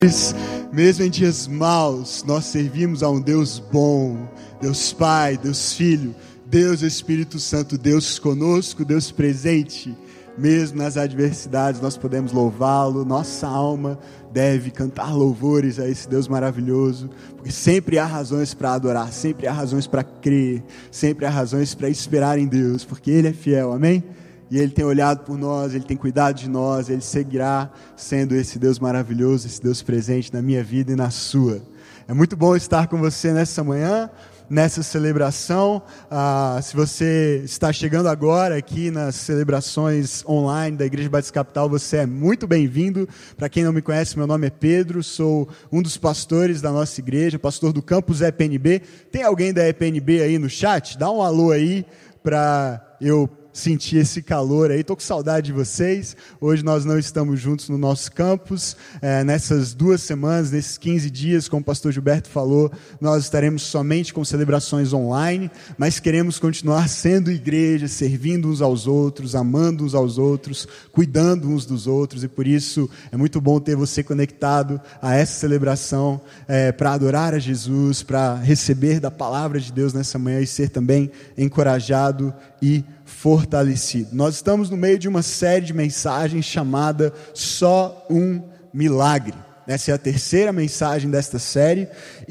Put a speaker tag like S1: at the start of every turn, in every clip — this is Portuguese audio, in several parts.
S1: Mesmo em dias maus, nós servimos a um Deus bom, Deus Pai, Deus Filho, Deus Espírito Santo, Deus conosco, Deus presente. Mesmo nas adversidades nós podemos louvá-lo, nossa alma deve cantar louvores a esse Deus maravilhoso, porque sempre há razões para adorar, sempre há razões para crer, sempre há razões para esperar em Deus, porque Ele é fiel, amém? E Ele tem olhado por nós, Ele tem cuidado de nós, Ele seguirá sendo esse Deus maravilhoso, esse Deus presente na minha vida e na sua. É muito bom estar com você nessa manhã, nessa celebração. Se você está chegando agora aqui nas celebrações online da Igreja Batista Capital, você é muito bem-vindo. Para quem não me conhece, meu nome é Pedro, sou um dos pastores da nossa igreja, pastor do campus EPNB. Tem alguém da EPNB aí no chat? Dá um alô aí para eu sentir esse calor aí, estou com saudade de vocês. Hoje nós não estamos juntos no nosso campus, nessas 2 semanas, nesses 15 dias, como o pastor Gilberto falou, nós estaremos somente com celebrações online, mas queremos continuar sendo igreja, servindo uns aos outros, amando uns aos outros, cuidando uns dos outros, e por isso é muito bom ter você conectado a essa celebração, para adorar a Jesus, para receber da palavra de Deus nessa manhã e ser também encorajado e fortalecido. Nós estamos no meio de uma série de mensagens chamada Só um Milagre. Essa é a 3ª mensagem desta série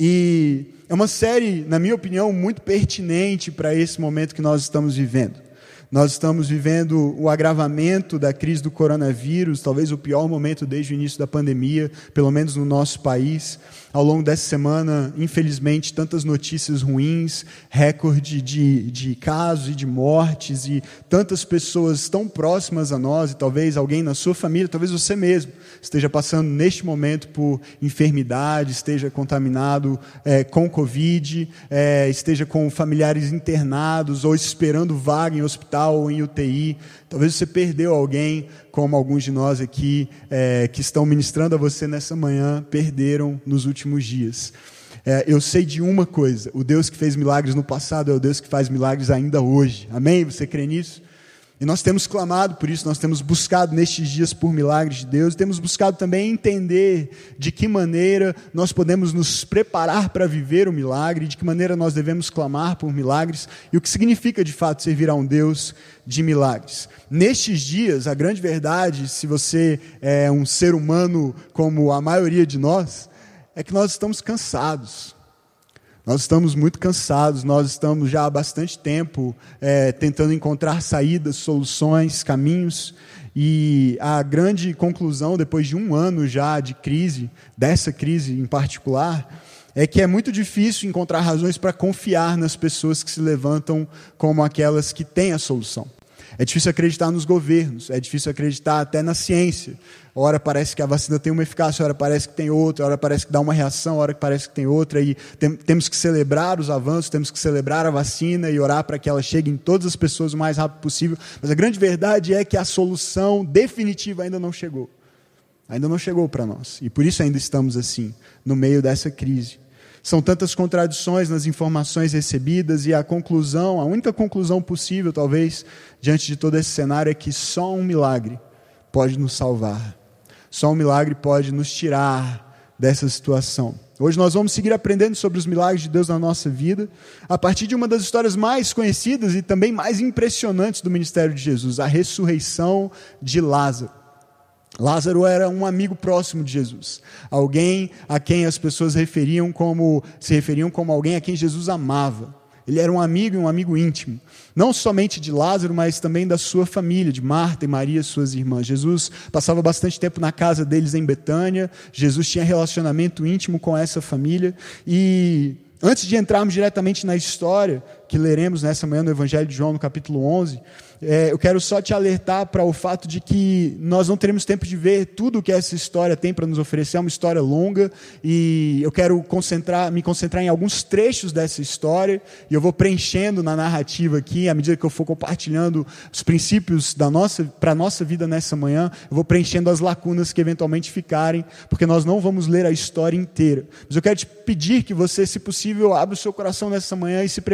S1: e é uma série, na minha opinião, muito pertinente para esse momento que nós estamos vivendo. Nós estamos vivendo o agravamento da crise do coronavírus, talvez o pior momento desde o início da pandemia, pelo menos no nosso país. Ao longo dessa semana, infelizmente, tantas notícias ruins, recorde de casos e de mortes, e tantas pessoas tão próximas a nós, e talvez alguém na sua família, talvez você mesmo, esteja passando neste momento por enfermidade, esteja contaminado com Covid, esteja com familiares internados, ou esperando vaga em hospital ou em UTI. Talvez você perdeu alguém, como alguns de nós aqui que estão ministrando a você nessa manhã, perderam nos últimos dias. Eu sei de uma coisa: o Deus que fez milagres no passado é o Deus que faz milagres ainda hoje. Amém? Você crê nisso? E nós temos clamado por isso, nós temos buscado nestes dias por milagres de Deus, temos buscado também entender de que maneira nós podemos nos preparar para viver o milagre, de que maneira nós devemos clamar por milagres, e o que significa de fato servir a um Deus de milagres. Nestes dias, a grande verdade, se você é um ser humano como a maioria de nós, é que nós estamos cansados. Nós estamos muito cansados, nós estamos já há bastante tempo tentando encontrar saídas, soluções, caminhos, e a grande conclusão, depois de 1 ano já de crise, dessa crise em particular, é que é muito difícil encontrar razões para confiar nas pessoas que se levantam como aquelas que têm a solução. É difícil acreditar nos governos, é difícil acreditar até na ciência. Ora parece que a vacina tem uma eficácia, ora parece que tem outra, ora parece que dá uma reação, ora parece que tem outra, e temos que celebrar os avanços, temos que celebrar a vacina e orar para que ela chegue em todas as pessoas o mais rápido possível. Mas a grande verdade é que a solução definitiva ainda não chegou. Ainda não chegou para nós, e por isso ainda estamos assim, no meio dessa crise. São tantas contradições nas informações recebidas, e a única conclusão possível, talvez, diante de todo esse cenário, é que só um milagre pode nos salvar. Só um milagre pode nos tirar dessa situação. Hoje nós vamos seguir aprendendo sobre os milagres de Deus na nossa vida, a partir de uma das histórias mais conhecidas e também mais impressionantes do ministério de Jesus, a ressurreição de Lázaro. Lázaro era um amigo próximo de Jesus, alguém a quem as pessoas se referiam como alguém a quem Jesus amava. Ele era um amigo e um amigo íntimo, não somente de Lázaro, mas também da sua família, de Marta e Maria, suas irmãs. Jesus passava bastante tempo na casa deles em Betânia, Jesus tinha relacionamento íntimo com essa família, e antes de entrarmos diretamente na história que leremos nessa manhã no Evangelho de João, no capítulo 11, eu quero só te alertar para o fato de que nós não teremos tempo de ver tudo o que essa história tem para nos oferecer. É uma história longa, e eu quero me concentrar em alguns trechos dessa história, e eu vou preenchendo na narrativa aqui, à medida que eu for compartilhando os princípios para a nossa vida nessa manhã, eu vou preenchendo as lacunas que eventualmente ficarem, porque nós não vamos ler a história inteira. Mas eu quero te pedir que você, se possível, abra o seu coração nessa manhã e se prepare para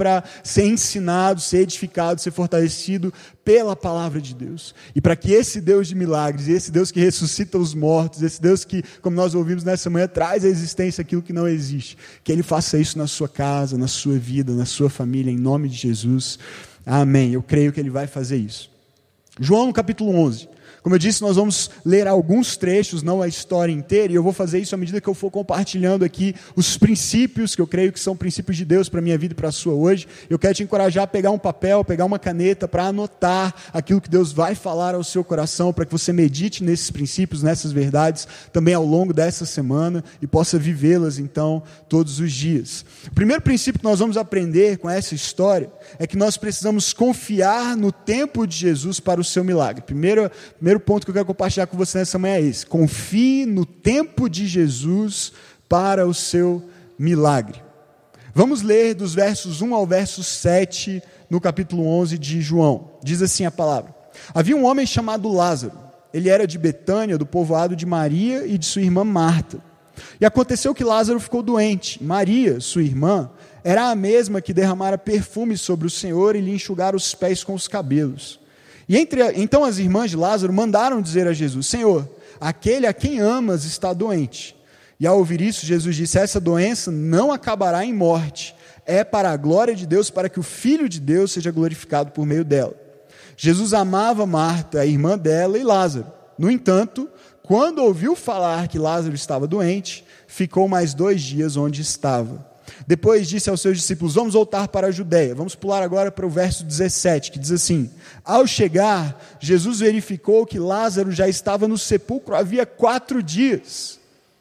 S1: para ser ensinado, ser edificado, ser fortalecido pela palavra de Deus. E para que esse Deus de milagres, esse Deus que ressuscita os mortos, esse Deus que, como nós ouvimos nessa manhã, traz à existência aquilo que não existe, que Ele faça isso na sua casa, na sua vida, na sua família, em nome de Jesus. Amém. Eu creio que Ele vai fazer isso. João, no capítulo 11. Como eu disse, nós vamos ler alguns trechos, não a história inteira, e eu vou fazer isso à medida que eu for compartilhando aqui os princípios, que eu creio que são princípios de Deus para a minha vida e para a sua hoje. Eu quero te encorajar a pegar um papel, pegar uma caneta, para anotar aquilo que Deus vai falar ao seu coração, para que você medite nesses princípios, nessas verdades, também ao longo dessa semana, e possa vivê-las, então, todos os dias. O primeiro princípio que nós vamos aprender com essa história é que nós precisamos confiar no tempo de Jesus para o seu milagre. Primeiro ponto que eu quero compartilhar com você nessa manhã é esse: confie no tempo de Jesus para o seu milagre. Vamos ler dos versos 1 ao verso 7 no capítulo 11 de João. Diz assim a palavra: havia um homem chamado Lázaro. Ele era de Betânia, do povoado de Maria e de sua irmã Marta. E aconteceu que Lázaro ficou doente. Maria, sua irmã, era a mesma que derramara perfume sobre o Senhor e lhe enxugara os pés com os cabelos. Então as irmãs de Lázaro mandaram dizer a Jesus: Senhor, aquele a quem amas está doente. E ao ouvir isso, Jesus disse: essa doença não acabará em morte, é para a glória de Deus, para que o Filho de Deus seja glorificado por meio dela. Jesus amava Marta, a irmã dela, e Lázaro. No entanto, quando ouviu falar que Lázaro estava doente, ficou mais 2 dias onde estava. Depois disse aos seus discípulos: vamos voltar para a Judeia. Vamos pular agora para o verso 17, que diz assim: ao chegar, Jesus verificou que Lázaro já estava no sepulcro havia 4 dias.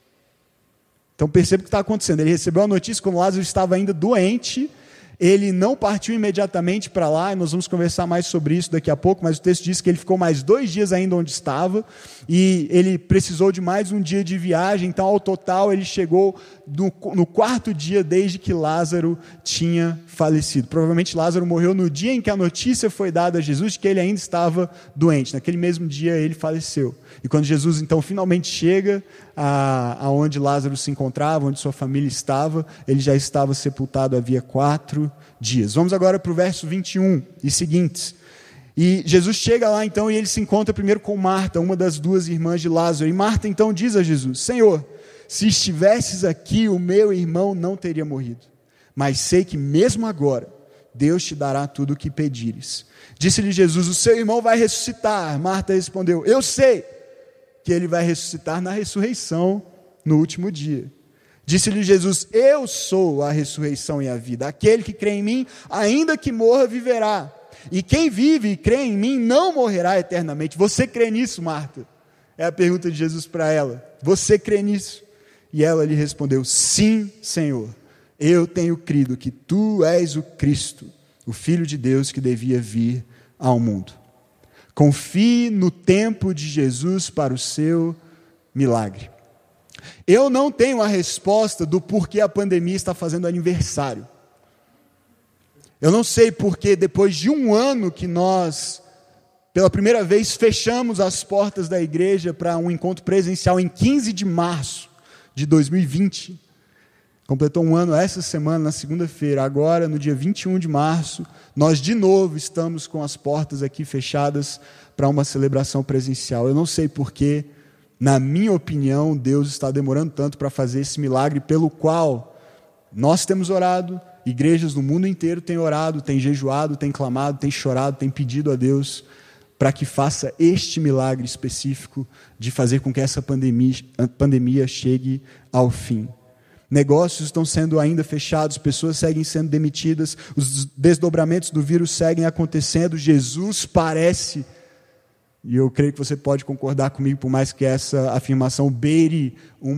S1: Então perceba o que está acontecendo. Ele recebeu a notícia quando Lázaro estava ainda doente. Ele não partiu imediatamente para lá, e nós vamos conversar mais sobre isso daqui a pouco, mas o texto diz que ele ficou mais 2 dias ainda onde estava, e ele precisou de mais um dia de viagem. Então ao total ele chegou no 4º dia desde que Lázaro tinha falecido. Provavelmente Lázaro morreu no dia em que a notícia foi dada a Jesus de que ele ainda estava doente. Naquele mesmo dia ele faleceu. E quando Jesus então finalmente chega aonde Lázaro se encontrava, onde sua família estava, ele já estava sepultado havia 4 dias. Vamos agora para o verso 21 e seguintes. E Jesus chega lá então e ele se encontra primeiro com Marta, uma das 2 irmãs de Lázaro. E Marta então diz a Jesus: Senhor, se estivesses aqui, o meu irmão não teria morrido. Mas sei que mesmo agora, Deus te dará tudo o que pedires. Disse-lhe Jesus: o seu irmão vai ressuscitar. Marta respondeu: eu sei que ele vai ressuscitar na ressurreição no último dia. Disse-lhe Jesus: eu sou a ressurreição e a vida. Aquele que crê em mim, ainda que morra, viverá. E quem vive e crê em mim não morrerá eternamente. Você crê nisso, Marta? É a pergunta de Jesus para ela. Você crê nisso? E ela lhe respondeu: sim, Senhor. Eu tenho crido que tu és o Cristo, o Filho de Deus que devia vir ao mundo. Confie no tempo de Jesus para o seu milagre. Eu não tenho a resposta do porquê a pandemia está fazendo aniversário. Eu não sei porque depois de 1 ano que nós, pela primeira vez, fechamos as portas da igreja para um encontro presencial em 15 de março de 2020. Completou 1 ano essa semana, na segunda-feira. Agora, no dia 21 de março, nós de novo estamos com as portas aqui fechadas para uma celebração presencial. Eu não sei porquê, na minha opinião, Deus está demorando tanto para fazer esse milagre pelo qual nós temos orado, igrejas do mundo inteiro têm orado, têm jejuado, têm clamado, têm chorado, têm pedido a Deus para que faça este milagre específico de fazer com que essa pandemia chegue ao fim. Negócios estão sendo ainda fechados, pessoas seguem sendo demitidas, os desdobramentos do vírus seguem acontecendo. Jesus parece, e eu creio que você pode concordar comigo, por mais que essa afirmação beire um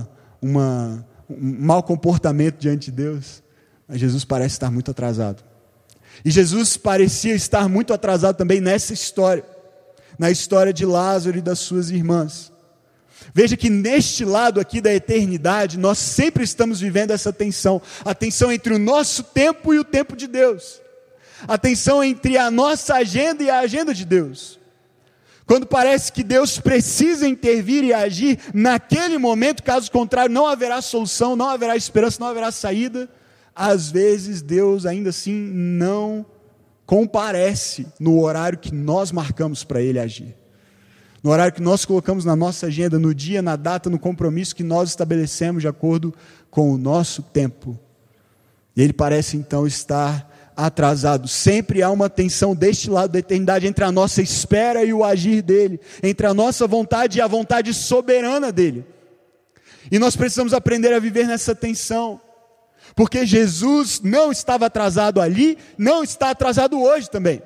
S1: mau comportamento diante de Deus, mas Jesus parece estar muito atrasado. E Jesus parecia estar muito atrasado também nessa história, na história de Lázaro e das suas irmãs. Veja que neste lado aqui da eternidade, nós sempre estamos vivendo essa tensão, a tensão entre o nosso tempo e o tempo de Deus, a tensão entre a nossa agenda e a agenda de Deus. Quando parece que Deus precisa intervir e agir naquele momento, caso contrário não haverá solução, não haverá esperança, não haverá saída, às vezes Deus ainda assim não comparece no horário que nós marcamos para Ele agir. No horário que nós colocamos na nossa agenda, no dia, na data, no compromisso que nós estabelecemos de acordo com o nosso tempo. E Ele parece então estar atrasado. Sempre há uma tensão deste lado da eternidade entre a nossa espera e o agir dEle, entre a nossa vontade e a vontade soberana dEle. E nós precisamos aprender a viver nessa tensão, porque Jesus não estava atrasado ali, não está atrasado hoje também.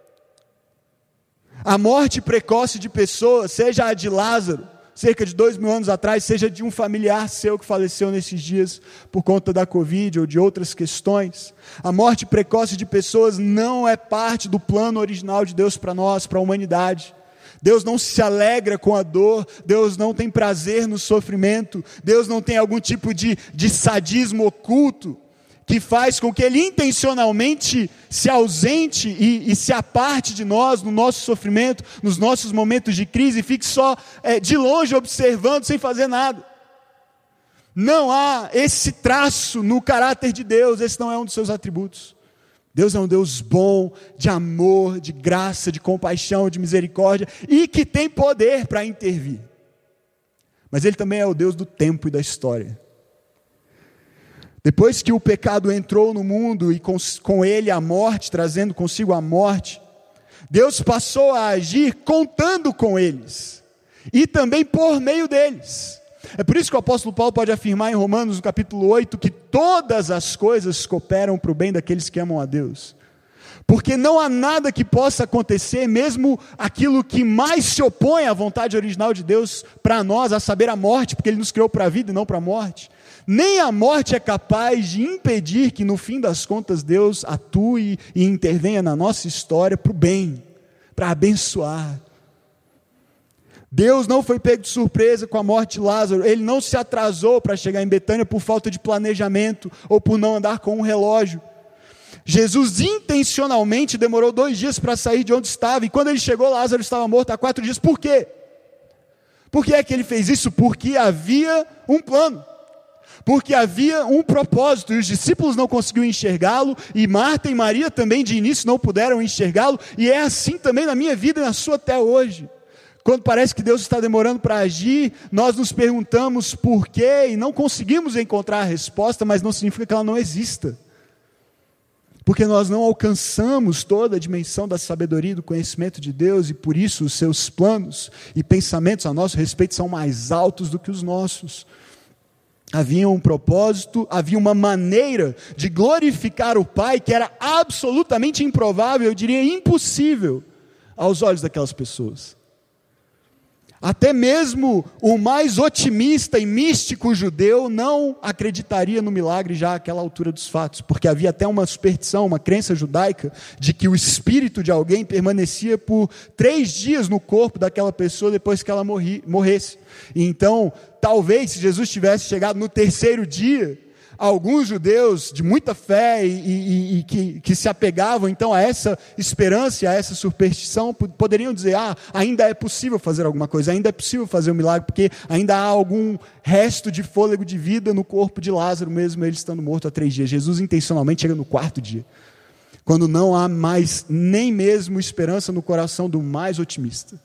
S1: A morte precoce de pessoas, seja a de Lázaro, cerca de 2000 anos atrás, seja de um familiar seu que faleceu nesses dias por conta da Covid ou de outras questões, a morte precoce de pessoas não é parte do plano original de Deus para nós, para a humanidade. Deus não se alegra com a dor, Deus não tem prazer no sofrimento, Deus não tem algum tipo de sadismo oculto, que faz com que Ele intencionalmente se ausente e se aparte de nós, no nosso sofrimento, nos nossos momentos de crise, e fique só de longe observando, sem fazer nada. Não há esse traço no caráter de Deus, esse não é um dos seus atributos. Deus é um Deus bom, de amor, de graça, de compaixão, de misericórdia, e que tem poder para intervir. Mas Ele também é o Deus do tempo e da história. Depois que o pecado entrou no mundo e com ele a morte, trazendo consigo a morte, Deus passou a agir contando com eles e também por meio deles. É por isso que o apóstolo Paulo pode afirmar em Romanos, no capítulo 8, que todas as coisas cooperam para o bem daqueles que amam a Deus. Porque não há nada que possa acontecer, mesmo aquilo que mais se opõe à vontade original de Deus para nós, a saber, a morte, porque Ele nos criou para a vida e não para a morte. Nem a morte é capaz de impedir que no fim das contas Deus atue e intervenha na nossa história para o bem, para abençoar. Deus não foi pego de surpresa com a morte de Lázaro, Ele não se atrasou para chegar em Betânia por falta de planejamento ou por não andar com um relógio. Jesus intencionalmente demorou 2 dias para sair de onde estava, e quando Ele chegou, Lázaro estava morto há 4 dias. Por quê? Por que é que Ele fez isso? Porque havia um plano. Porque havia um propósito, e os discípulos não conseguiam enxergá-lo, e Marta e Maria também de início não puderam enxergá-lo, e é assim também na minha vida e na sua até hoje. Quando parece que Deus está demorando para agir, nós nos perguntamos por quê, e não conseguimos encontrar a resposta, mas não significa que ela não exista. Porque nós não alcançamos toda a dimensão da sabedoria e do conhecimento de Deus, e por isso os seus planos e pensamentos a nosso respeito são mais altos do que os nossos. Havia um propósito, havia uma maneira de glorificar o Pai que era absolutamente improvável, eu diria impossível, aos olhos daquelas pessoas. Até mesmo o mais otimista e místico judeu não acreditaria no milagre já àquela altura dos fatos, porque havia até uma superstição, uma crença judaica, de que o espírito de alguém permanecia por 3 dias no corpo daquela pessoa depois que ela morresse. E então, talvez se Jesus tivesse chegado no 3º dia, alguns judeus de muita fé e que se apegavam então a essa esperança e a essa superstição, poderiam dizer, ainda é possível fazer alguma coisa, ainda é possível fazer um milagre, porque ainda há algum resto de fôlego de vida no corpo de Lázaro, mesmo ele estando morto há 3 dias. Jesus intencionalmente chega no 4º dia, quando não há mais nem mesmo esperança no coração do mais otimista.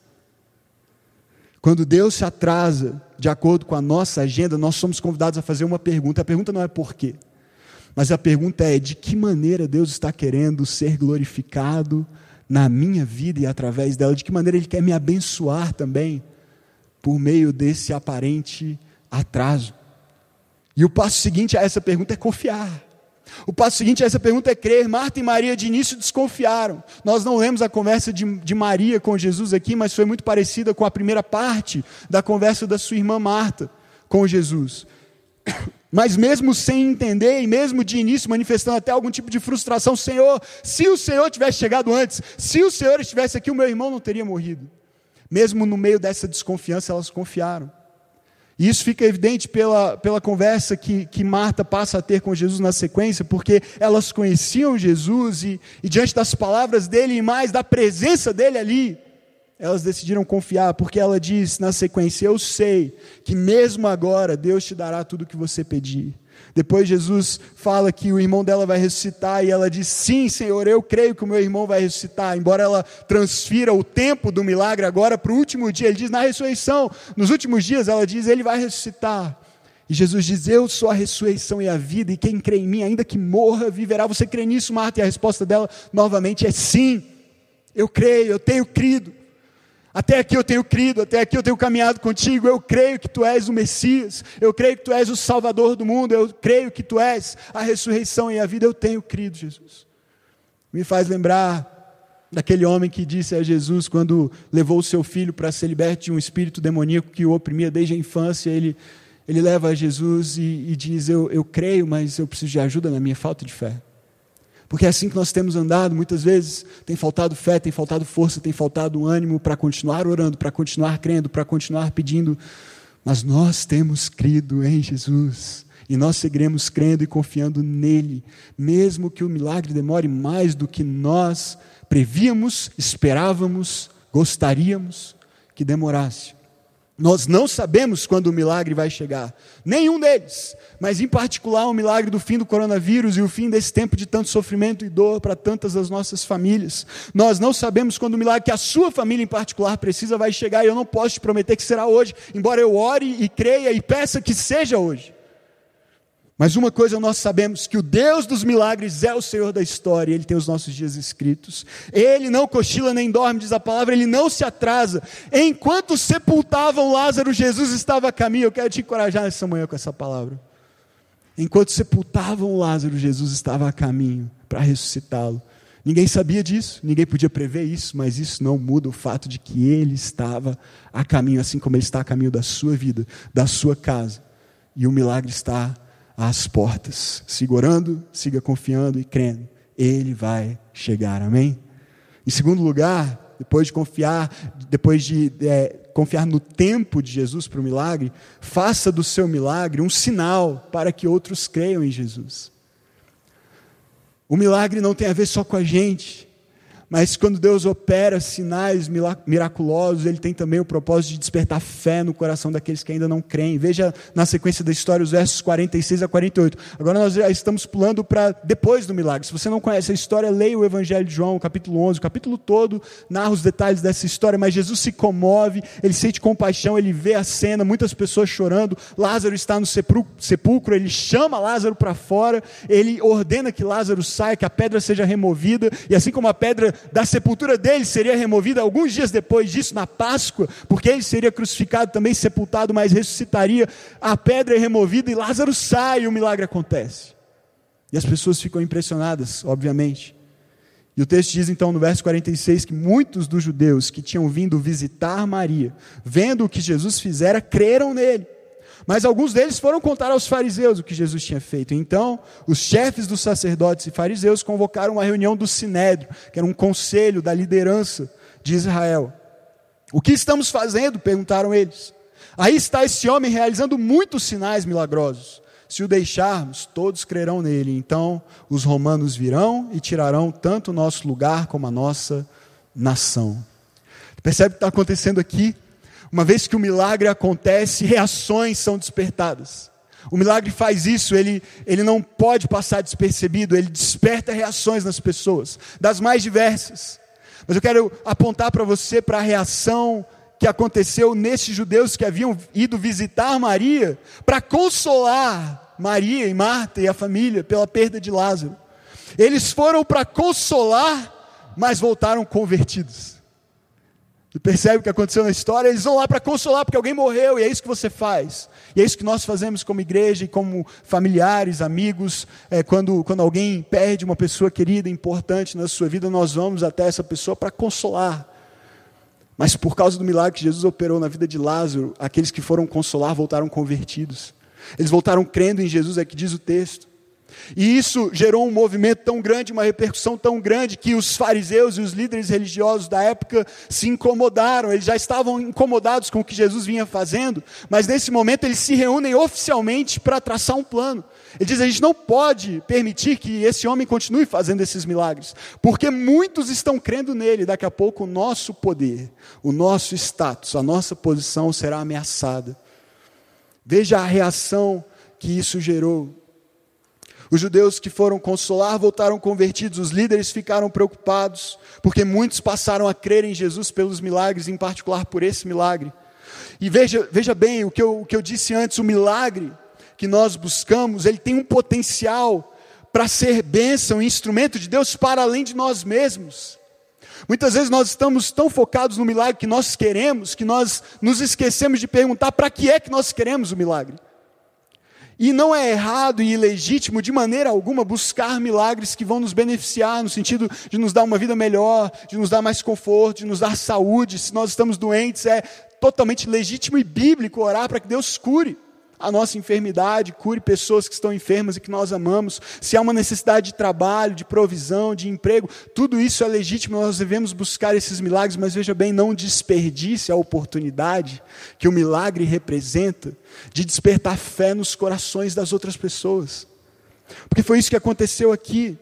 S1: Quando Deus se atrasa, de acordo com a nossa agenda, nós somos convidados a fazer uma pergunta. A pergunta não é por quê, mas a pergunta é de que maneira Deus está querendo ser glorificado na minha vida e através dela, de que maneira Ele quer me abençoar também, por meio desse aparente atraso. E o passo seguinte a essa pergunta é confiar. O passo seguinte a essa pergunta é crer. Marta e Maria de início desconfiaram. Nós não lemos a conversa de Maria com Jesus aqui, mas foi muito parecida com a primeira parte da conversa da sua irmã Marta com Jesus. Mas mesmo sem entender, e mesmo de início manifestando até algum tipo de frustração, Senhor, se o Senhor tivesse chegado antes, se o Senhor estivesse aqui, o meu irmão não teria morrido. Mesmo no meio dessa desconfiança, elas confiaram. E isso fica evidente pela conversa que Marta passa a ter com Jesus na sequência, porque elas conheciam Jesus e diante das palavras dele e mais da presença dele ali, elas decidiram confiar, porque ela diz na sequência, eu sei que mesmo agora Deus te dará tudo o que você pedir. Depois Jesus fala que o irmão dela vai ressuscitar e ela diz, sim, Senhor, eu creio que o meu irmão vai ressuscitar. Embora ela transfira o tempo do milagre agora para o último dia, ele diz, na ressurreição, nos últimos dias, ela diz, ele vai ressuscitar. E Jesus diz, eu sou a ressurreição e a vida, e quem crê em mim, ainda que morra, viverá. Você crê nisso, Marta? E a resposta dela, novamente, é sim, eu creio, eu tenho crido. Até aqui eu tenho crido, até aqui eu tenho caminhado contigo, eu creio que tu és o Messias, eu creio que tu és o Salvador do mundo, eu creio que tu és a ressurreição e a vida, eu tenho crido, Jesus. Me faz lembrar daquele homem que disse a Jesus, quando levou o seu filho para ser liberto de um espírito demoníaco que o oprimia desde a infância, ele leva a Jesus e diz, eu creio, mas eu preciso de ajuda na minha falta de fé. Porque é assim que nós temos andado, muitas vezes tem faltado fé, tem faltado força, tem faltado ânimo para continuar orando, para continuar crendo, para continuar pedindo, mas nós temos crido em Jesus, e nós seguiremos crendo e confiando nele, mesmo que o milagre demore mais do que nós prevíamos, esperávamos, gostaríamos que demorasse. Nós não sabemos quando o milagre vai chegar, nenhum deles, mas em particular o milagre do fim do coronavírus e o fim desse tempo de tanto sofrimento e dor para tantas das nossas famílias. Nós não sabemos quando o milagre que a sua família em particular precisa vai chegar, e eu não posso te prometer que será hoje, embora eu ore e creia e peça que seja hoje. Mas uma coisa nós sabemos, que o Deus dos milagres é o Senhor da história, Ele tem os nossos dias escritos, Ele não cochila nem dorme, diz a palavra, Ele não se atrasa. Enquanto sepultavam Lázaro, Jesus estava a caminho. Eu quero te encorajar nessa manhã com essa palavra. Enquanto sepultavam Lázaro, Jesus estava a caminho para ressuscitá-lo. Ninguém sabia disso, ninguém podia prever isso, mas isso não muda o fato de que Ele estava a caminho, assim como Ele está a caminho da sua vida, da sua casa, e o milagre está às portas. Siga orando, siga confiando e crendo, Ele vai chegar, amém? Em segundo lugar, depois de confiar no tempo de Jesus para o milagre, faça do seu milagre um sinal para que outros creiam em Jesus. O milagre não tem a ver só com a gente, mas quando Deus opera sinais miraculosos, Ele tem também o propósito de despertar fé no coração daqueles que ainda não creem. Veja na sequência da história os versos 46 a 48. Agora nós já estamos pulando para depois do milagre. Se você não conhece a história, leia o Evangelho de João, capítulo 11. O capítulo todo narra os detalhes dessa história, mas Jesus se comove, Ele sente compaixão, Ele vê a cena, muitas pessoas chorando, Lázaro está no sepulcro, Ele chama Lázaro para fora, Ele ordena que Lázaro saia, que a pedra seja removida, e assim como a pedra da sepultura dele seria removida alguns dias depois disso, na Páscoa, porque ele seria crucificado, também sepultado, mas ressuscitaria, a pedra é removida e Lázaro sai e o milagre acontece. E as pessoas ficam impressionadas, obviamente. E o texto diz então no verso 46 que muitos dos judeus que tinham vindo visitar Maria, vendo o que Jesus fizera, creram nele. Mas alguns deles foram contar aos fariseus o que Jesus tinha feito. Então, os chefes dos sacerdotes e fariseus convocaram uma reunião do Sinédrio, que era um conselho da liderança de Israel. O que estamos fazendo? Perguntaram eles. Aí está esse homem realizando muitos sinais milagrosos. Se o deixarmos, todos crerão nele. Então, os romanos virão e tirarão tanto o nosso lugar como a nossa nação. Percebe o que está acontecendo aqui? Uma vez que o milagre acontece, reações são despertadas. O milagre faz isso, ele não pode passar despercebido, ele desperta reações nas pessoas, das mais diversas. Mas eu quero apontar para você para a reação que aconteceu nesses judeus que haviam ido visitar Maria, para consolar Maria e Marta e a família pela perda de Lázaro. Eles foram para consolar, mas voltaram convertidos. Você percebe o que aconteceu na história? Eles vão lá para consolar porque alguém morreu, e é isso que você faz. E é isso que nós fazemos como igreja e como familiares, amigos. Quando alguém perde uma pessoa querida, importante na sua vida, nós vamos até essa pessoa para consolar. Mas por causa do milagre que Jesus operou na vida de Lázaro, aqueles que foram consolar voltaram convertidos. Eles voltaram crendo em Jesus, é que diz o texto. E isso gerou um movimento tão grande, uma repercussão tão grande, que os fariseus e os líderes religiosos da época se incomodaram. Eles já estavam incomodados com o que Jesus vinha fazendo, mas nesse momento eles se reúnem oficialmente para traçar um plano. Eles dizem: a gente não pode permitir que esse homem continue fazendo esses milagres, porque muitos estão crendo nele. Daqui a pouco o nosso poder, o nosso status, a nossa posição será ameaçada. Veja a reação que isso gerou. Os judeus que foram consolar voltaram convertidos, os líderes ficaram preocupados, porque muitos passaram a crer em Jesus pelos milagres, em particular por esse milagre. E veja bem o que eu disse antes, o milagre que nós buscamos, ele tem um potencial para ser bênção e instrumento de Deus para além de nós mesmos. Muitas vezes nós estamos tão focados no milagre que nós queremos, que nós nos esquecemos de perguntar para que é que nós queremos o milagre. E não é errado e ilegítimo de maneira alguma buscar milagres que vão nos beneficiar, no sentido de nos dar uma vida melhor, de nos dar mais conforto, de nos dar saúde. Se nós estamos doentes, é totalmente legítimo e bíblico orar para que Deus cure a nossa enfermidade, cure pessoas que estão enfermas e que nós amamos. Se há uma necessidade de trabalho, de provisão, de emprego, tudo isso é legítimo, nós devemos buscar esses milagres, mas veja bem, não desperdice a oportunidade que o milagre representa de despertar fé nos corações das outras pessoas. Porque foi isso que aconteceu aqui.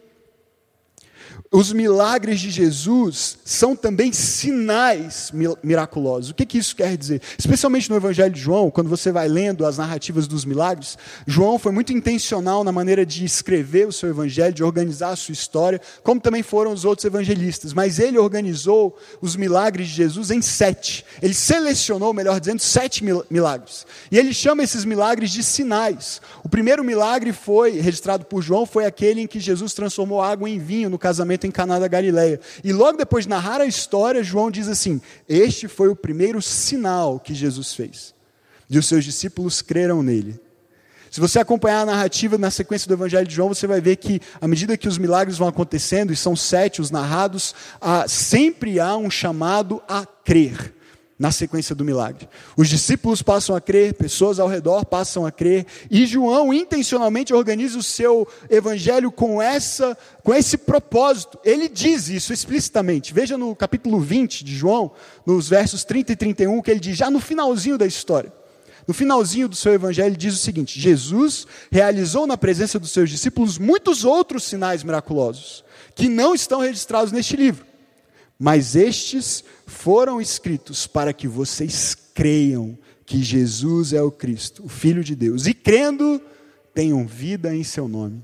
S1: Os milagres de Jesus são também sinais miraculosos. O que isso quer dizer? Especialmente no Evangelho de João, quando você vai lendo as narrativas dos milagres, João foi muito intencional na maneira de escrever o seu Evangelho, de organizar a sua história, como também foram os outros evangelistas. Mas ele organizou os milagres de Jesus em 7. Ele selecionou, melhor dizendo, 7 milagres. E ele chama esses milagres de sinais. O primeiro milagre registrado por João, foi aquele em que Jesus transformou água em vinho no casamento em Caná da Galileia. E logo depois de narrar a história, João diz assim: este foi o primeiro sinal que Jesus fez. E os seus discípulos creram nele. Se você acompanhar a narrativa na sequência do Evangelho de João, você vai ver que, à medida que os milagres vão acontecendo, e são 7 os narrados, sempre há um chamado a crer na sequência do milagre. Os discípulos passam a crer, pessoas ao redor passam a crer, e João intencionalmente organiza o seu evangelho com esse propósito. Ele diz isso explicitamente. Veja no capítulo 20 de João, nos versos 30 e 31, que ele diz, já no finalzinho da história. No finalzinho do seu evangelho, ele diz o seguinte: Jesus realizou na presença dos seus discípulos muitos outros sinais miraculosos, que não estão registrados neste livro. Mas estes foram escritos para que vocês creiam que Jesus é o Cristo, o Filho de Deus, e crendo, tenham vida em seu nome.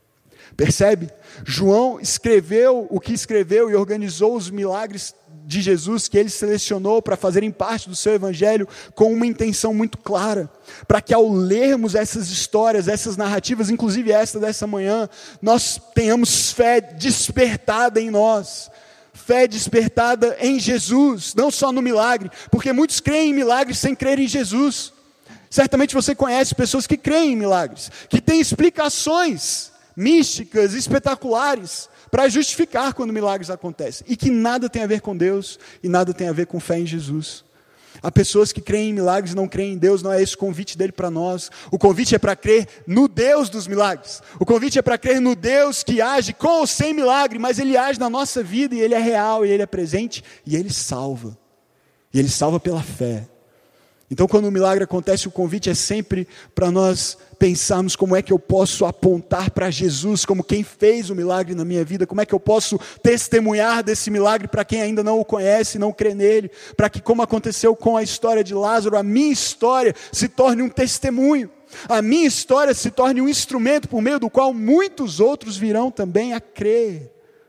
S1: Percebe? João escreveu o que escreveu e organizou os milagres de Jesus que ele selecionou para fazerem parte do seu evangelho com uma intenção muito clara, para que ao lermos essas histórias, essas narrativas, inclusive esta dessa manhã, nós tenhamos fé despertada em nós. Fé despertada em Jesus, não só no milagre, porque muitos creem em milagres sem crer em Jesus. Certamente você conhece pessoas que creem em milagres, que têm explicações místicas, espetaculares, para justificar quando milagres acontecem, e que nada tem a ver com Deus, e nada tem a ver com fé em Jesus. Há pessoas que creem em milagres e não creem em Deus, não é esse o convite dele para nós. O convite é para crer no Deus dos milagres. O convite é para crer no Deus que age com ou sem milagre, mas ele age na nossa vida, e ele é real, e ele é presente, e ele salva. E ele salva pela fé. Então, quando o milagre acontece, o convite é sempre para nós pensarmos como é que eu posso apontar para Jesus como quem fez o milagre na minha vida, como é que eu posso testemunhar desse milagre para quem ainda não o conhece, não crê nele, para que, como aconteceu com a história de Lázaro, a minha história se torne um testemunho, a minha história se torne um instrumento por meio do qual muitos outros virão também a crer.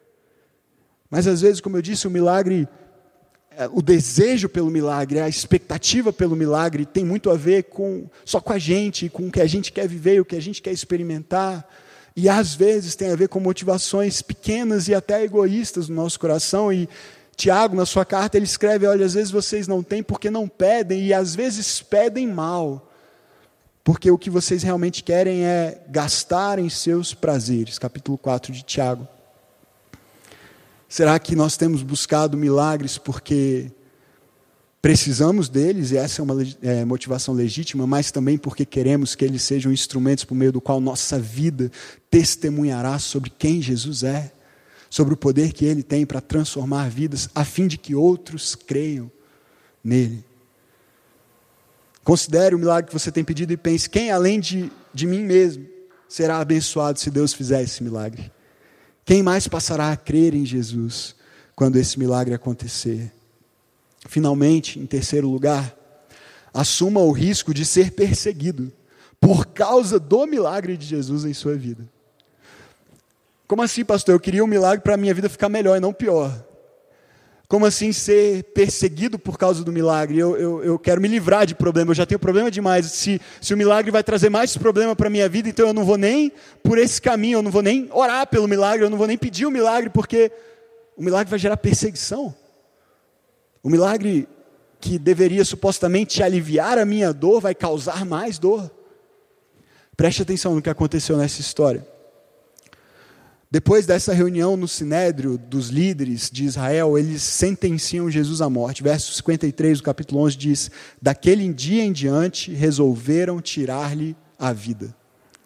S1: Mas às vezes, como eu disse, o milagre, o desejo pelo milagre, a expectativa pelo milagre tem muito a ver só com a gente, com o que a gente quer viver, o que a gente quer experimentar, e às vezes tem a ver com motivações pequenas e até egoístas no nosso coração. E Tiago, na sua carta, ele escreve: olha, às vezes vocês não têm porque não pedem, e às vezes pedem mal, porque o que vocês realmente querem é gastar em seus prazeres. Capítulo 4 de Tiago. Será que nós temos buscado milagres porque precisamos deles, e essa é uma motivação legítima, mas também porque queremos que eles sejam instrumentos por meio do qual nossa vida testemunhará sobre quem Jesus é, sobre o poder que Ele tem para transformar vidas, a fim de que outros creiam nele? Considere o milagre que você tem pedido e pense: quem além de mim mesmo será abençoado se Deus fizer esse milagre? Quem mais passará a crer em Jesus quando esse milagre acontecer? Finalmente, em terceiro lugar, assuma o risco de ser perseguido por causa do milagre de Jesus em sua vida. Como assim, pastor? Eu queria um milagre para a minha vida ficar melhor e não pior. Como assim ser perseguido por causa do milagre? Eu quero me livrar de problema, eu já tenho problema demais. Se o milagre vai trazer mais problema para a minha vida, então eu não vou nem por esse caminho, eu não vou nem orar pelo milagre, eu não vou nem pedir o milagre, porque o milagre vai gerar perseguição. O milagre que deveria supostamente aliviar a minha dor, vai causar mais dor. Preste atenção no que aconteceu nessa história. Depois dessa reunião no Sinédrio dos líderes de Israel, eles sentenciam Jesus à morte. Verso 53 do capítulo 11 diz: daquele dia em diante resolveram tirar-lhe a vida.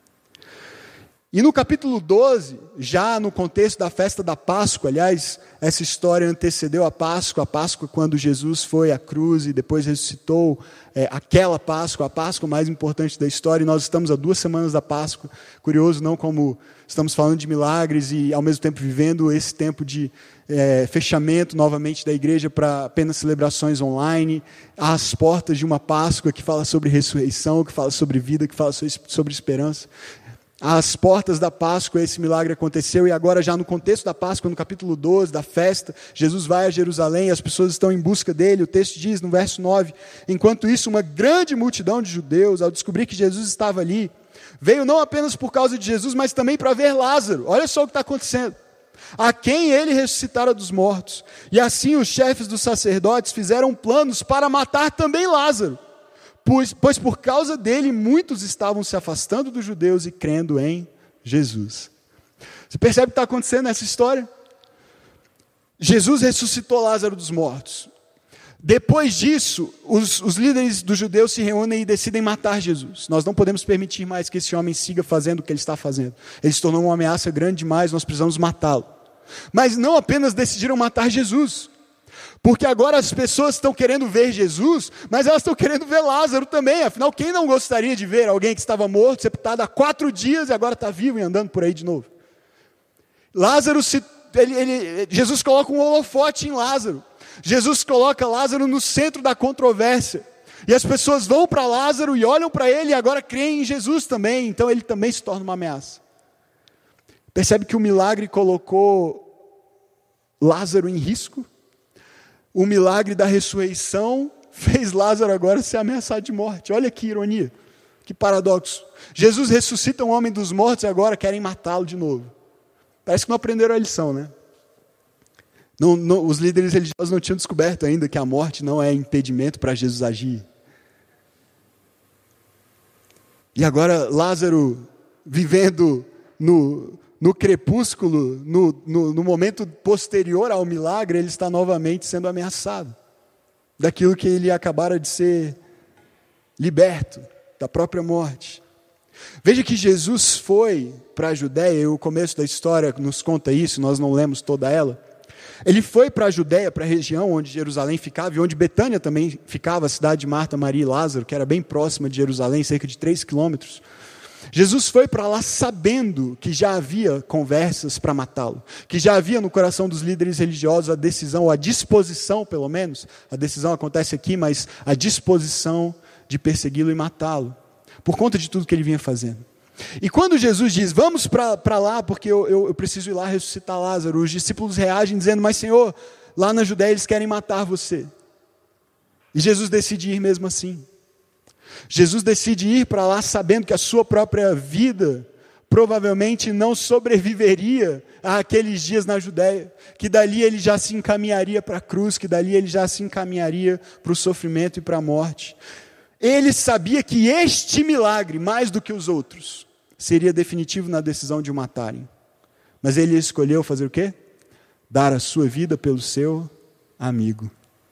S1: E no capítulo 12, já no contexto da festa da Páscoa, aliás, essa história antecedeu a Páscoa quando Jesus foi à cruz e depois ressuscitou, aquela Páscoa, a Páscoa mais importante da história, e nós estamos a 2 semanas da Páscoa. Curioso, não como estamos falando de milagres e ao mesmo tempo vivendo esse tempo de fechamento novamente da igreja para apenas celebrações online, às portas de uma Páscoa que fala sobre ressurreição, que fala sobre vida, que fala sobre esperança. Às portas da Páscoa esse milagre aconteceu, e agora já no contexto da Páscoa, no capítulo 12, da festa, Jesus vai a Jerusalém, as pessoas estão em busca dele. O texto diz no verso 9: enquanto isso, uma grande multidão de judeus, ao descobrir que Jesus estava ali, veio não apenas por causa de Jesus, mas também para ver Lázaro. Olha só o que está acontecendo. A quem ele ressuscitara dos mortos. E assim os chefes dos sacerdotes fizeram planos para matar também Lázaro. Pois por causa dele muitos estavam se afastando dos judeus e crendo em Jesus. Você percebe o que está acontecendo nessa história? Jesus ressuscitou Lázaro dos mortos. Depois disso, os líderes dos judeus se reúnem e decidem matar Jesus. Nós não podemos permitir mais que esse homem siga fazendo o que ele está fazendo. Ele se tornou uma ameaça grande demais, nós precisamos matá-lo. Mas não apenas decidiram matar Jesus, porque agora as pessoas estão querendo ver Jesus, mas elas estão querendo ver Lázaro também. Afinal, quem não gostaria de ver alguém que estava morto, sepultado há 4 dias e agora está vivo e andando por aí de novo? Lázaro, Jesus coloca um holofote em Lázaro. Jesus coloca Lázaro no centro da controvérsia. E as pessoas vão para Lázaro e olham para ele e agora creem em Jesus também. Então ele também se torna uma ameaça. Percebe que o milagre colocou Lázaro em risco? O milagre da ressurreição fez Lázaro agora ser ameaçado de morte. Olha que ironia, que paradoxo. Jesus ressuscita um homem dos mortos e agora querem matá-lo de novo. Parece que não aprenderam a lição, né? Os líderes religiosos não tinham descoberto ainda que a morte não é impedimento para Jesus agir. E agora Lázaro, vivendo no crepúsculo, no momento posterior ao milagre, ele está novamente sendo ameaçado daquilo que ele acabara de ser liberto, da própria morte. Veja que Jesus foi para a Judéia, e o começo da história nos conta isso, nós não lemos toda ela. Ele foi para a Judéia, para a região onde Jerusalém ficava, e onde Betânia também ficava, a cidade de Marta, Maria e Lázaro, que era bem próxima de Jerusalém, cerca de 3 quilômetros. Jesus foi para lá sabendo que já havia conversas para matá-lo, que já havia no coração dos líderes religiosos a decisão, ou a disposição pelo menos, a decisão acontece aqui, mas a disposição de persegui-lo e matá-lo, por conta de tudo que ele vinha fazendo. E quando Jesus diz, vamos para lá, porque eu preciso ir lá ressuscitar Lázaro, os discípulos reagem dizendo, mas Senhor, lá na Judéia eles querem matar você. E Jesus decide ir mesmo assim. Jesus decide ir para lá sabendo que a sua própria vida provavelmente não sobreviveria àqueles dias na Judéia, que dali ele já se encaminharia para a cruz, que dali ele já se encaminharia para o sofrimento e para a morte. Ele sabia que este milagre, mais do que os outros, seria definitivo na decisão de o matarem. Mas ele escolheu fazer o quê? Dar a sua vida pelo seu amigo.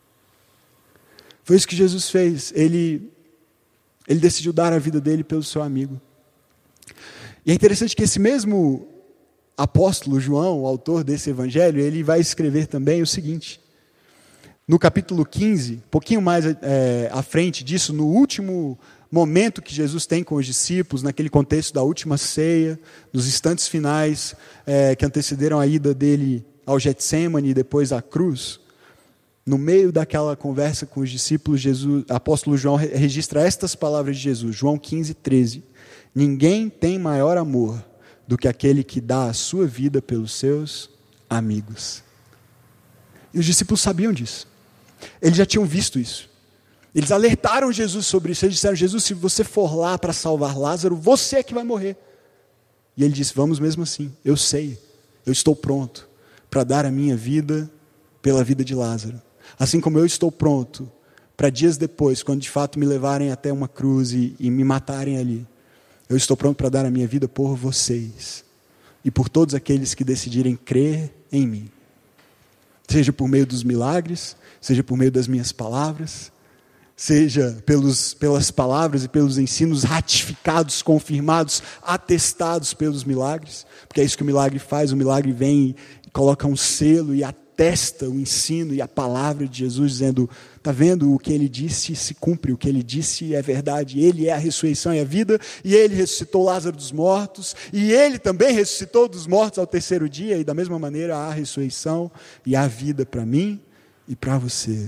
S1: Foi isso que Jesus fez. Ele decidiu dar a vida dele pelo seu amigo. E é interessante que esse mesmo apóstolo João, o autor desse evangelho, ele vai escrever também o seguinte. No capítulo 15, um pouquinho mais à frente disso, no último momento que Jesus tem com os discípulos, naquele contexto da última ceia, nos instantes finais que antecederam a ida dele ao Getsêmani e depois à cruz, no meio daquela conversa com os discípulos, apóstolo João registra estas palavras de Jesus, João 15, 13. Ninguém tem maior amor do que aquele que dá a sua vida pelos seus amigos. E os discípulos sabiam disso. Eles já tinham visto isso. Eles alertaram Jesus sobre isso. Eles disseram: Jesus, se você for lá para salvar Lázaro, você é que vai morrer. E ele disse: vamos mesmo assim. Eu sei. Eu estou pronto para dar a minha vida pela vida de Lázaro. Assim como eu estou pronto para dias depois, quando de fato me levarem até uma cruz e me matarem ali, eu estou pronto para dar a minha vida por vocês e por todos aqueles que decidirem crer em mim. Seja por meio dos milagres, seja por meio das minhas palavras, seja pelas palavras e pelos ensinos ratificados, confirmados, atestados pelos milagres, porque é isso que o milagre faz. O milagre vem e coloca um selo e atesta o ensino e a palavra de Jesus, dizendo: está vendo, o que ele disse se cumpre, o que ele disse é verdade, ele é a ressurreição e a vida, e ele ressuscitou Lázaro dos mortos, e ele também ressuscitou dos mortos ao terceiro dia, e da mesma maneira há a ressurreição e a vida para mim e para você.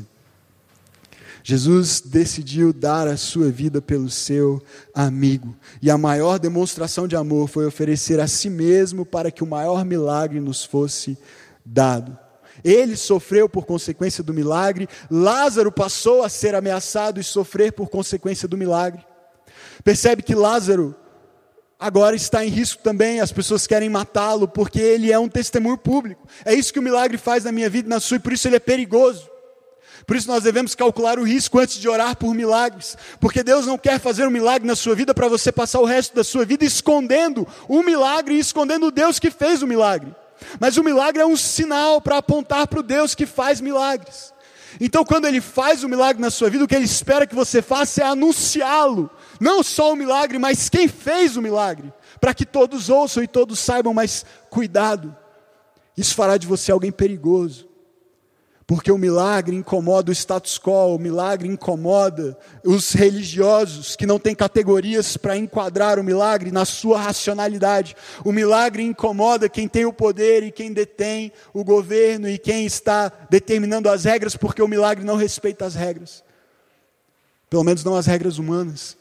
S1: Jesus decidiu dar a sua vida pelo seu amigo, e a maior demonstração de amor foi oferecer a si mesmo para que o maior milagre nos fosse dado. Ele sofreu por consequência do milagre. Lázaro passou a ser ameaçado e sofrer por consequência do milagre. Percebe que Lázaro agora está em risco também. As pessoas querem matá-lo porque ele é um testemunho público. É isso que o milagre faz na minha vida e na sua, e por isso ele é perigoso. Por isso nós devemos calcular o risco antes de orar por milagres, porque Deus não quer fazer um milagre na sua vida para você passar o resto da sua vida escondendo o milagre e escondendo o Deus que fez o milagre. Mas o milagre é um sinal para apontar para o Deus que faz milagres. Então, quando Ele faz o milagre na sua vida, o que Ele espera que você faça é anunciá-lo. Não só o milagre, mas quem fez o milagre. Para que todos ouçam e todos saibam, mas cuidado. Isso fará de você alguém perigoso. Porque o milagre incomoda o status quo, o milagre incomoda os religiosos que não têm categorias para enquadrar o milagre na sua racionalidade. O milagre incomoda quem tem o poder e quem detém o governo e quem está determinando as regras, porque o milagre não respeita as regras. Pelo menos não as regras humanas.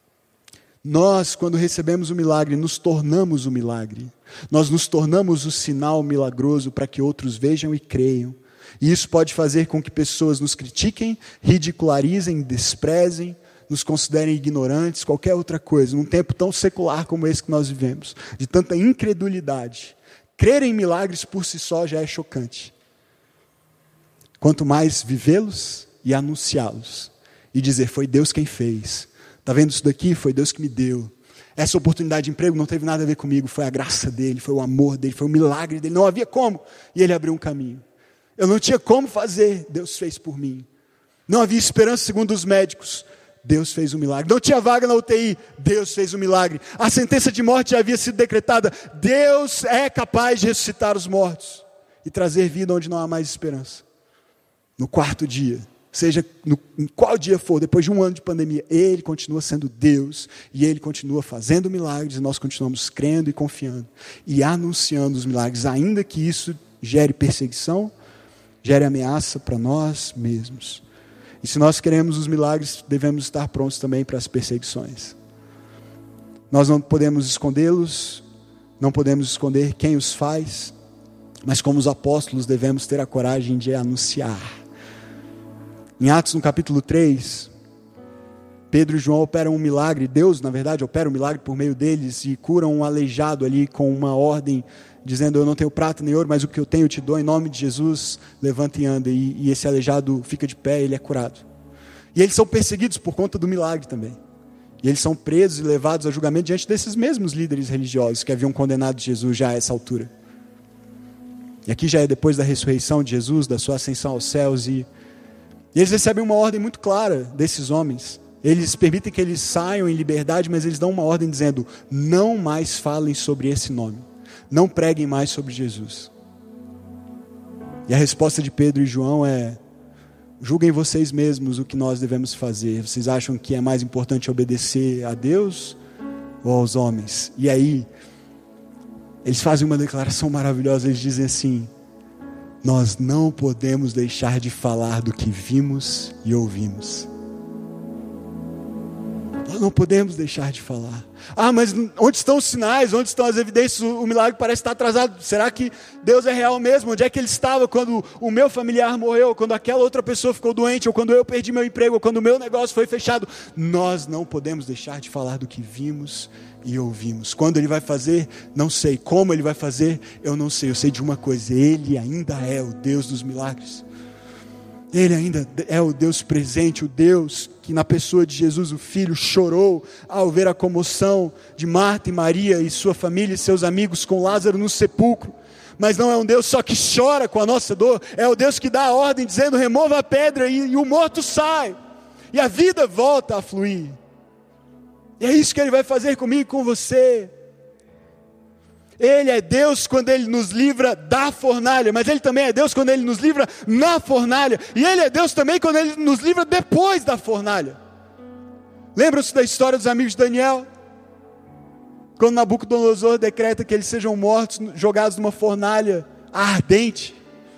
S1: Nós, quando recebemos o milagre, nos tornamos o milagre. Nós nos tornamos o sinal milagroso para que outros vejam e creiam. E isso pode fazer com que pessoas nos critiquem, ridicularizem, desprezem, nos considerem ignorantes, qualquer outra coisa. Num tempo tão secular como esse que nós vivemos, de tanta incredulidade, crer em milagres por si só já é chocante. Quanto mais vivê-los e anunciá-los. E dizer: foi Deus quem fez. Está vendo isso daqui? Foi Deus que me deu. Essa oportunidade de emprego não teve nada a ver comigo. Foi a graça dele, foi o amor dele, foi o milagre dele. Não havia como. E ele abriu um caminho. Eu não tinha como fazer, Deus fez por mim. Não havia esperança segundo os médicos, Deus fez um milagre. Não tinha vaga na UTI, Deus fez um milagre. A sentença de morte já havia sido decretada, Deus é capaz de ressuscitar os mortos e trazer vida onde não há mais esperança. No quarto dia, seja em qual dia for, depois de um ano de pandemia, Ele continua sendo Deus, e Ele continua fazendo milagres, e nós continuamos crendo e confiando, e anunciando os milagres, ainda que isso gere perseguição, gere ameaça para nós mesmos. E se nós queremos os milagres, devemos estar prontos também para as perseguições. Nós não podemos escondê-los, não podemos esconder quem os faz, mas como os apóstolos devemos ter a coragem de anunciar. Em Atos, no capítulo 3, Pedro e João operam um milagre. Deus, na verdade, opera um milagre por meio deles e curam um aleijado ali com uma ordem, dizendo: eu não tenho prata nem ouro, mas o que eu tenho eu te dou, em nome de Jesus, levanta e anda. E esse aleijado fica de pé e ele é curado. E eles são perseguidos por conta do milagre também. E eles são presos e levados a julgamento diante desses mesmos líderes religiosos que haviam condenado Jesus já a essa altura. E aqui já é depois da ressurreição de Jesus, da sua ascensão aos céus, e eles recebem uma ordem muito clara desses homens. Eles permitem que eles saiam em liberdade, mas eles dão uma ordem dizendo: não mais falem sobre esse nome. Não preguem mais sobre Jesus. E a resposta de Pedro e João é: julguem vocês mesmos o que nós devemos fazer. Vocês acham que é mais importante obedecer a Deus ou aos homens? E aí, eles fazem uma declaração maravilhosa. Eles dizem assim: nós não podemos deixar de falar do que vimos e ouvimos. Nós não podemos deixar de falar. Mas onde estão os sinais? Onde estão as evidências? O milagre parece estar atrasado. Será que Deus é real mesmo? Onde é que Ele estava quando o meu familiar morreu? Quando aquela outra pessoa ficou doente? Ou quando eu perdi meu emprego? Ou quando o meu negócio foi fechado? Nós não podemos deixar de falar do que vimos e ouvimos. Quando Ele vai fazer? Não sei. Como Ele vai fazer? Eu não sei. Eu sei de uma coisa: Ele ainda é o Deus dos milagres. Ele ainda é o Deus presente, o Deus que na pessoa de Jesus, o Filho, chorou ao ver a comoção de Marta e Maria e sua família e seus amigos com Lázaro no sepulcro. Mas não é um Deus só que chora com a nossa dor, é o Deus que dá a ordem dizendo: remova a pedra, e o morto sai, e a vida volta a fluir. E é isso que Ele vai fazer comigo e com você. Ele é Deus quando Ele nos livra da fornalha, mas Ele também é Deus quando Ele nos livra na fornalha, e Ele é Deus também quando Ele nos livra depois da fornalha. Lembram-se da história dos amigos de Daniel? Quando Nabucodonosor decreta que eles sejam mortos, jogados numa fornalha ardente,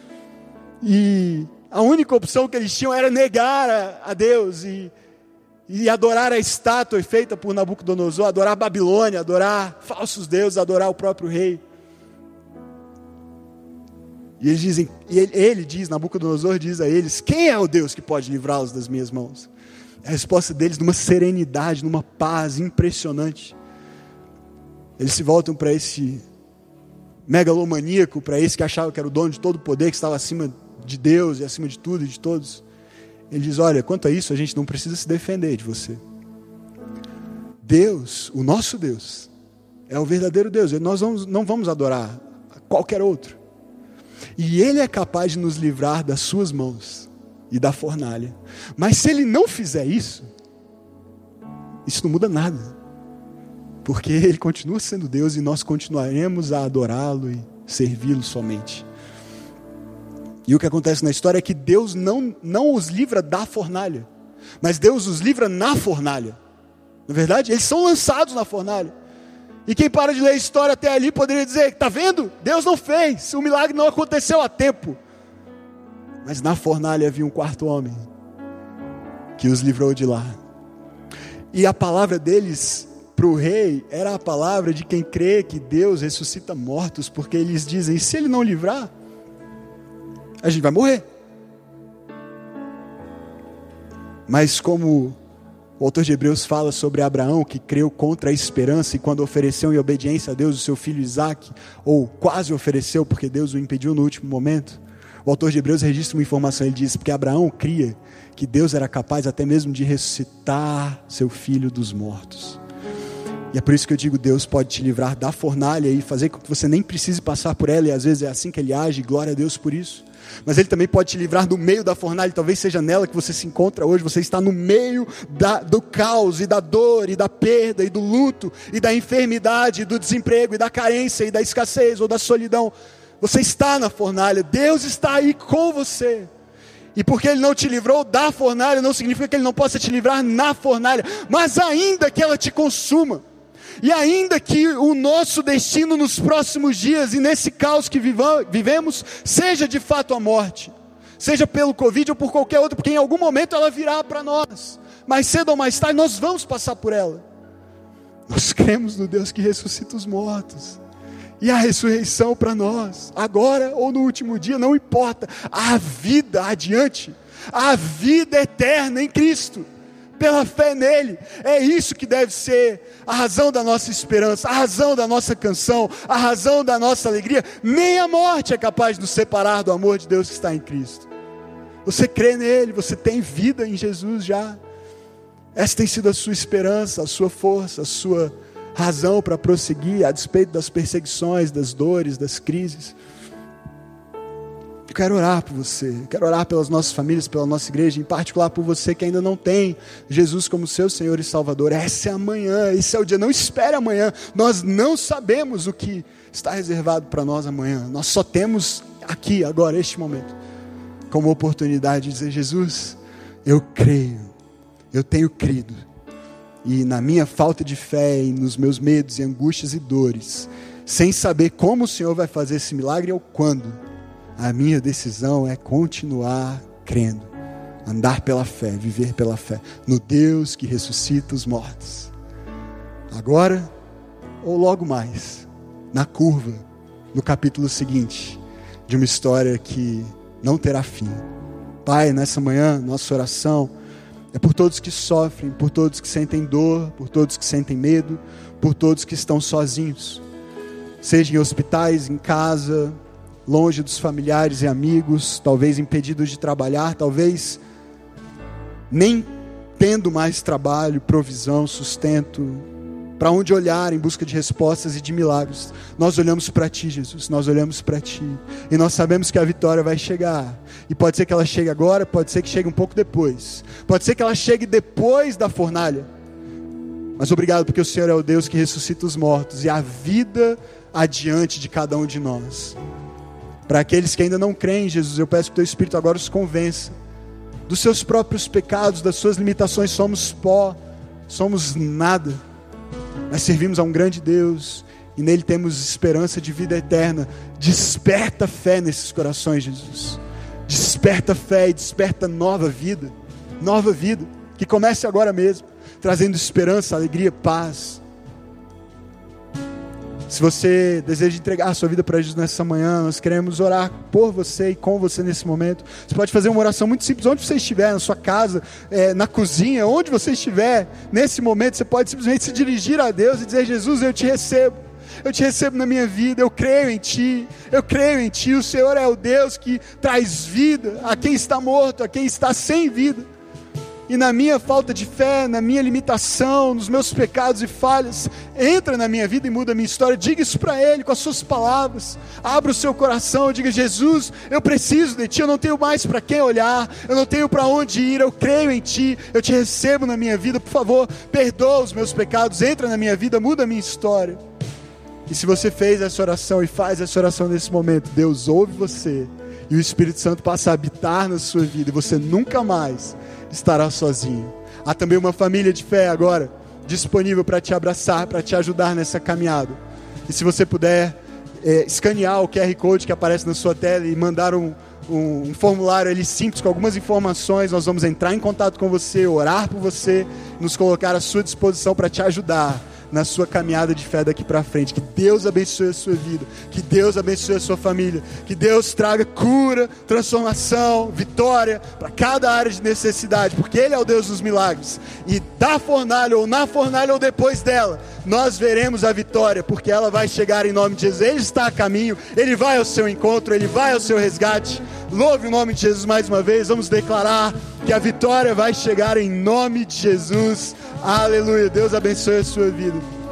S1: e a única opção que eles tinham era negar a Deus e adorar a estátua feita por Nabucodonosor, adorar a Babilônia, adorar falsos deuses, adorar o próprio rei. E eles dizem, Nabucodonosor diz a eles: quem é o Deus que pode livrá-los das minhas mãos? A resposta deles, numa serenidade, numa paz impressionante. Eles se voltam para esse megalomaníaco, para esse que achava que era o dono de todo o poder, que estava acima de Deus e acima de tudo e de todos. Ele diz: olha, quanto a isso, a gente não precisa se defender de você. Deus, o nosso Deus, é o verdadeiro Deus. Nós não vamos adorar qualquer outro. E Ele é capaz de nos livrar das suas mãos e da fornalha. Mas se Ele não fizer isso não muda nada. Porque Ele continua sendo Deus e nós continuaremos a adorá-lo e servi-lo somente. E o que acontece na história é que Deus não os livra da fornalha, mas Deus os livra na fornalha. Na verdade, eles são lançados na fornalha. E quem para de ler a história até ali poderia dizer: está vendo? Deus não fez, o milagre não aconteceu a tempo. Mas na fornalha havia um quarto homem que os livrou de lá. E a palavra deles para o rei era a palavra de quem crê que Deus ressuscita mortos, porque eles dizem: e se Ele não livrar, a gente vai morrer. Mas como o autor de Hebreus fala sobre Abraão, que creu contra a esperança, e quando ofereceu em obediência a Deus o seu filho Isaque, ou quase ofereceu porque Deus o impediu no último momento, o autor de Hebreus registra uma informação. Ele diz: porque Abraão cria que Deus era capaz até mesmo de ressuscitar seu filho dos mortos. E é por isso que eu digo: Deus pode te livrar da fornalha e fazer com que você nem precise passar por ela, e às vezes é assim que Ele age, glória a Deus por isso. Mas Ele também pode te livrar do meio da fornalha. Talvez seja nela que você se encontra hoje. Você está no meio do caos e da dor e da perda e do luto e da enfermidade e do desemprego e da carência e da escassez ou da solidão. Você está na fornalha. Deus está aí com você. E porque Ele não te livrou da fornalha, não significa que Ele não possa te livrar na fornalha. Mas ainda que ela te consuma, e ainda que o nosso destino nos próximos dias e nesse caos que vivemos seja de fato a morte, seja pelo Covid ou por qualquer outro, porque em algum momento ela virá para nós, mais cedo ou mais tarde nós vamos passar por ela. Nós cremos no Deus que ressuscita os mortos, e a ressurreição para nós, agora ou no último dia, não importa, a vida adiante, a vida eterna em Cristo, pela fé nele. É isso que deve ser a razão da nossa esperança, a razão da nossa canção, a razão da nossa alegria. Nem a morte é capaz de nos separar do amor de Deus que está em Cristo. Você crê nele, você tem vida em Jesus já. Essa tem sido a sua esperança, a sua força, a sua razão para prosseguir, a despeito das perseguições, das dores, das crises. Eu quero orar por você, quero orar pelas nossas famílias, pela nossa igreja, em particular por você que ainda não tem Jesus como seu Senhor e Salvador. Essa é a manhã, esse é o dia. Não espere amanhã. Nós não sabemos o que está reservado para nós amanhã. Nós só temos aqui, agora, este momento, como oportunidade de dizer: Jesus, eu creio, eu tenho crido, e na minha falta de fé, e nos meus medos e angústias e dores, sem saber como o Senhor vai fazer esse milagre ou quando, a minha decisão é continuar crendo andar pela fé, viver pela fé, no Deus que ressuscita os mortos. Agora, ou logo mais, na curva, no capítulo seguinte, de uma história que não terá fim. Pai, nessa manhã, nossa oração é por todos que sofrem, por todos que sentem dor, por todos que sentem medo, por todos que estão sozinhos, seja em hospitais, em casa, longe dos familiares e amigos, talvez impedidos de trabalhar, talvez nem tendo mais trabalho, provisão, sustento, para onde olhar em busca de respostas e de milagres. Nós olhamos para Ti, Jesus, nós olhamos para Ti, e nós sabemos que a vitória vai chegar, e pode ser que ela chegue agora, pode ser que chegue um pouco depois, pode ser que ela chegue depois da fornalha, mas obrigado porque o Senhor é o Deus que ressuscita os mortos, e a vida adiante de cada um de nós. Para aqueles que ainda não creem, Jesus, eu peço que o Teu Espírito agora os convença dos seus próprios pecados, das suas limitações. Somos pó, somos nada, nós servimos a um grande Deus, e nele temos esperança de vida eterna. Desperta fé nesses corações, Jesus, desperta fé e desperta nova vida, que comece agora mesmo, trazendo esperança, alegria, paz. Se você deseja entregar a sua vida para Jesus nessa manhã, nós queremos orar por você e com você nesse momento. Você pode fazer uma oração muito simples, onde você estiver, na sua casa, na cozinha, onde você estiver. Nesse momento você pode simplesmente se dirigir a Deus e dizer: Jesus, eu te recebo na minha vida, eu creio em Ti, o Senhor é o Deus que traz vida a quem está morto, a quem está sem vida. E na minha falta de fé, na minha limitação, nos meus pecados e falhas, entra na minha vida e muda a minha história. Diga isso para Ele com as suas palavras. Abra o seu coração, diga: Jesus, eu preciso de Ti, eu não tenho mais para quem olhar, eu não tenho para onde ir, eu creio em Ti, eu Te recebo na minha vida, por favor, perdoa os meus pecados, entra na minha vida, muda a minha história. E se você fez essa oração e faz essa oração nesse momento, Deus ouve você, e o Espírito Santo passa a habitar na sua vida, e você nunca mais estará sozinho. Há também uma família de fé agora disponível para te abraçar, para te ajudar nessa caminhada. E se você puder escanear o QR Code que aparece na sua tela e mandar um formulário ali simples com algumas informações, nós vamos entrar em contato com você, orar por você, nos colocar à sua disposição para te ajudar na sua caminhada de fé daqui para frente. Que Deus abençoe a sua vida, que Deus abençoe a sua família, que Deus traga cura, transformação, vitória para cada área de necessidade, porque Ele é o Deus dos milagres. E da fornalha, ou na fornalha, ou depois dela, nós veremos a vitória, porque ela vai chegar em nome de Jesus. Ele está a caminho, Ele vai ao seu encontro, Ele vai ao seu resgate. Louve o nome de Jesus mais uma vez. Vamos declarar que a vitória vai chegar em nome de Jesus. Aleluia. Deus abençoe a sua vida.